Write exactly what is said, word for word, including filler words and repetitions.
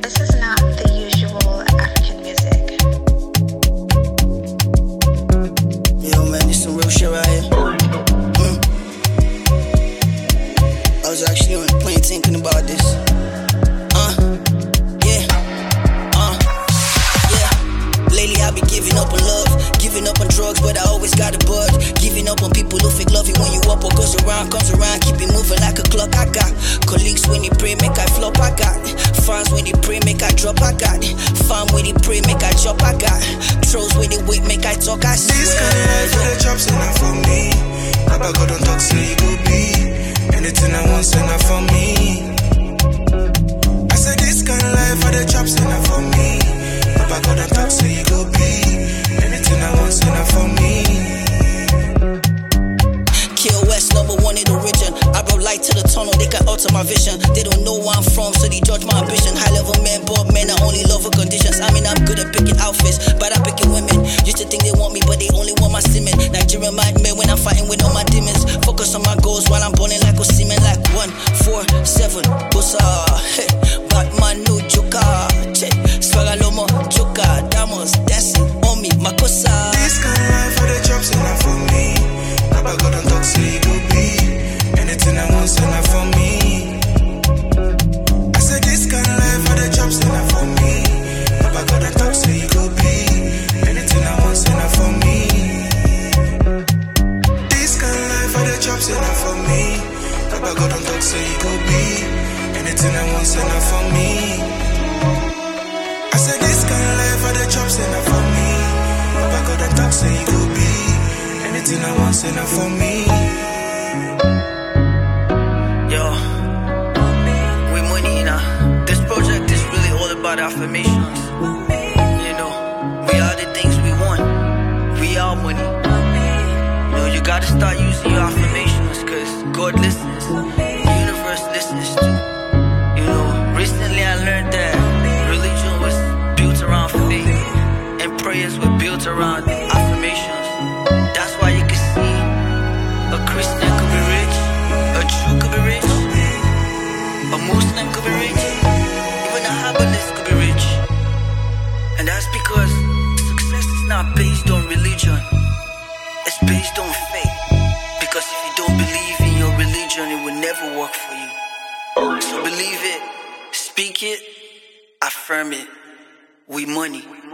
This is not the usual African music. Yo, man, this some real shit right here. Mm. I was actually on the plane thinking about this. Uh, yeah, uh, yeah. Lately I've been giving up on love, giving up on drugs, but I always got a bug. Giving up on people who fake love you when you up. What goes around comes around, keep it moving like a clock. I got colleagues when they pray, make I flop. I got fans when they pray, make I drop. I got fam when they pray, make I chop. I got trolls when they wait, make I talk. I swear. This kind of life for the chops enough for me. Papa God don't talk, say you go be anything I want, say enough for me. I said this kind of life for the chops enough for me. Papa God don't talk, say you go be anything I want, say enough for me. Kill West, number one in the region. I brought light to the tunnel, they can alter my vision. They don't know where I'm from, so they judge my ambition. High level men, but men I only love for conditions. I mean, I'm good at picking outfits, but I'm picking women. Used to think they want me, but they only want my semen. Nigerian mind men when I'm fighting with all my demons. Focus on my goals while I'm balling like a semen. Like one, four, seven, bossa. Hey, Batman, no joker. Che, Swagalomo, joker. Damos, dancing on me, Makosa. This kind of life for the chops enough for me. Papa God don't talk, say you go be anything I want, say enough for me. I said this kind of life for the chops enough for me. Papa God don't talk, say you go be anything I want, say enough for me. This kind of life for the chops enough for me. Papa God don't talk, say you go be anything I want, say enough for me. I said this kind of life for the chops enough for me. Papa God don't talk, say you go be anything I want, say enough for me. Yo, we money, you know. This project is really all about affirmations. You know, we are the things we want. We are money. You know, you gotta start using your affirmations, cause God listens. The universe listens too. You know, recently I learned that religion was built around faith, and prayers were built around affirmations. That's why you can see a Christian could be rich, a Jew could be rich, a Muslim could be rich, even a herbalist could be rich. And that's because success is not based on religion, it's based on faith. Because if you don't believe in your religion, it will never work for you. So believe it, speak it, affirm it. We money.